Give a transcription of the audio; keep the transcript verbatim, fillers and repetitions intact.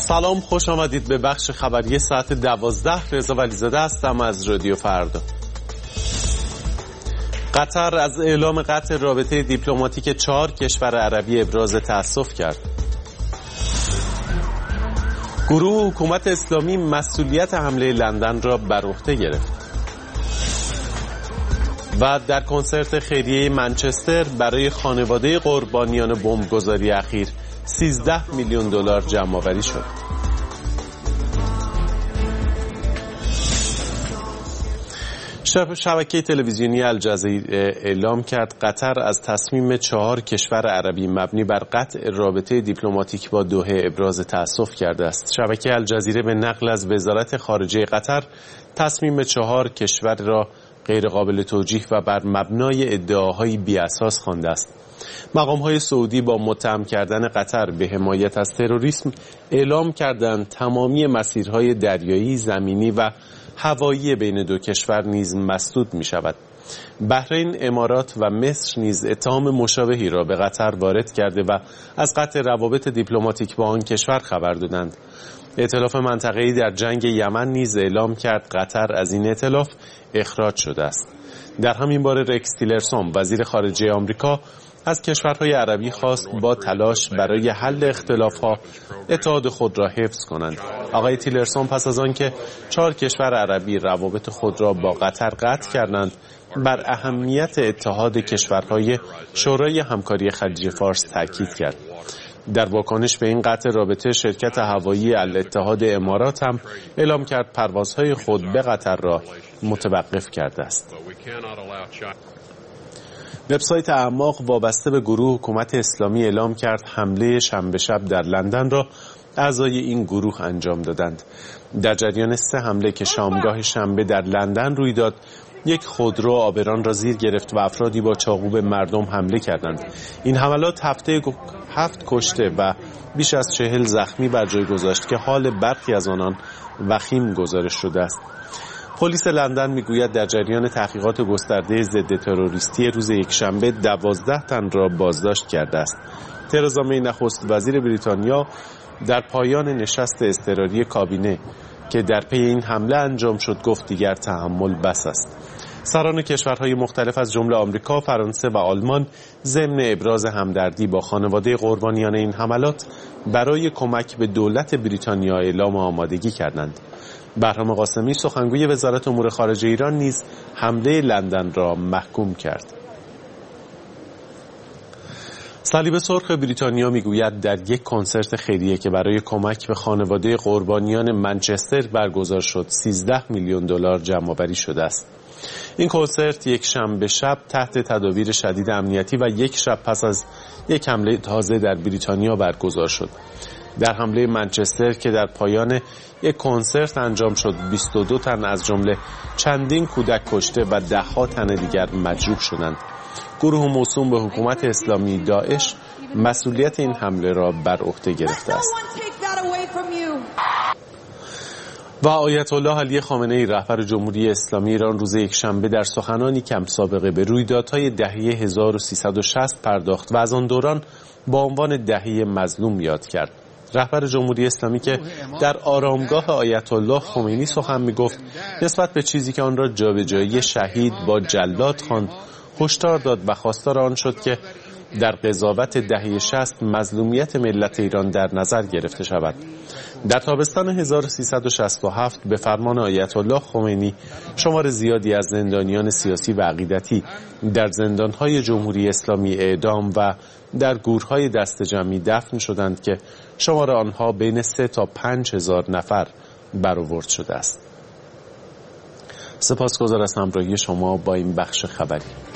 سلام، خوش آمدید به بخش خبری ساعت دوازده. رضا ولیزاده هستم از رادیو فردا. قطر از اعلام قطع رابطه دیپلماتیک چهار کشور عربی ابراز تأسف کرد. گروه حکومت اسلامی مسئولیت حمله لندن را بر عهده گرفت. و در کنسرت خیریه منچستر برای خانواده قربانیان بمبگذاری اخیر سیزده میلیون دلار جمع‌آوری شد. شبکه تلویزیونی الجزیره اعلام کرد قطر از تصمیم چهار کشور عربی مبنی بر قطع رابطه دیپلماتیک با دوحه ابراز تأسف کرده است. شبکه الجزیره به نقل از وزارت خارجه قطر تصمیم چهار کشور را غیر قابل توجیه و بر مبنای ادعاهای بی‌اساس خوانده است. مقام‌های سعودی با متهم کردن قطر به حمایت از تروریسم اعلام کردند تمامی مسیرهای دریایی، زمینی و هوایی بین دو کشور نیز مسدود می شود. بحرین، امارات و مصر نیز اتهام مشابهی را به قطر وارد کرده و از قطع روابط دیپلماتیک با آن کشور خبر دادند. ائتلاف منطقه‌ای در جنگ یمن نیز اعلام کرد قطر از این ائتلاف اخراج شده است. در همین باره رکس تیلرسون وزیر خارجه آمریکا از کشورهای عربی خواست با تلاش برای حل اختلاف‌ها اتحاد خود را حفظ کنند. آقای تیلرسون پس از آنکه چهار کشور عربی روابط خود را با قطر قطع کردند، بر اهمیت اتحاد کشورهای شورای همکاری خلیج فارس تاکید کرد. در واکنش به این قطع رابطه، شرکت هوایی الاتحاد امارات هم اعلام کرد پروازهای خود به قطر را متوقف کرده است. وبسایت اعماق وابسته به گروه حکومت اسلامی اعلام کرد حمله شنبه شب در لندن را اعضای این گروه انجام دادند. در جریان سه حمله که شامگاه شنبه در لندن روی داد، یک خودرو آبران را زیر گرفت و افرادی با چاقو به مردم حمله کردند. این حملات هفته هفت کشته و بیش از چهل زخمی بر جای گذاشت که حال برخی از آنان وخیم گزارش شده است. پلیس لندن میگوید در جریان تحقیقات گسترده ضد تروریستی روز یکشنبه دوازده تن را بازداشت کرده است. ترزا می نخست وزیر بریتانیا در پایان نشست اضطراری کابینه که در پی این حمله انجام شد گفت دیگر تحمل بس است. سران کشورهای مختلف از جمله آمریکا، فرانسه و آلمان ضمن ابراز همدردی با خانواده قربانیان این حملات برای کمک به دولت بریتانیا اعلام آمادگی کردند. بهرام قاسمی سخنگوی وزارت امور خارجه ایران نیز حمله لندن را محکوم کرد. صلیب سرخ بریتانیا میگوید در یک کنسرت خیریه که برای کمک به خانواده قربانیان منچستر برگزار شد سیزده میلیون دلار جمع‌آوری شده است. این کنسرت یک شنبه شب تحت تدابیر شدید امنیتی و یک شب پس از یک حمله تازه در بریتانیا برگزار شد. در حمله منچستر که در پایان یک کنسرت انجام شد، بیست و دو تن از جمله چندین کودک کشته و ده ها تن دیگر مجروح شدند. گروه موسوم به حکومت اسلامی داعش مسئولیت این حمله را بر عهده گرفته است. و آیت الله علی خامنه‌ای رهبر جمهوری اسلامی ایران روز یکشنبه در سخنانی کم سابقه به رویدادهای دهه هزار و سیصد و شصت پرداخت و از آن دوران با عنوان دهه مظلوم یاد کرد. رهبر جمهوری اسلامی که در آرامگاه آیت الله خمینی سخن می‌گفت، نسبت به چیزی که آن را جابجایی شهید با جلاد خواند، هشدار داد و خواستار آن شد که در قضاوت دهه شصت مظلومیت ملت ایران در نظر گرفته شود. در تابستان هزار و سیصد و شصت و هفت به فرمان آیت الله خمینی شمار زیادی از زندانیان سیاسی و عقیدتی در زندانهای جمهوری اسلامی اعدام و در گورهای دست جمعی دفن شدند که شمار آنها بین سه تا پنج هزار نفر برآورد شده است. سپاسگزار از همراهی شما با این بخش خبری.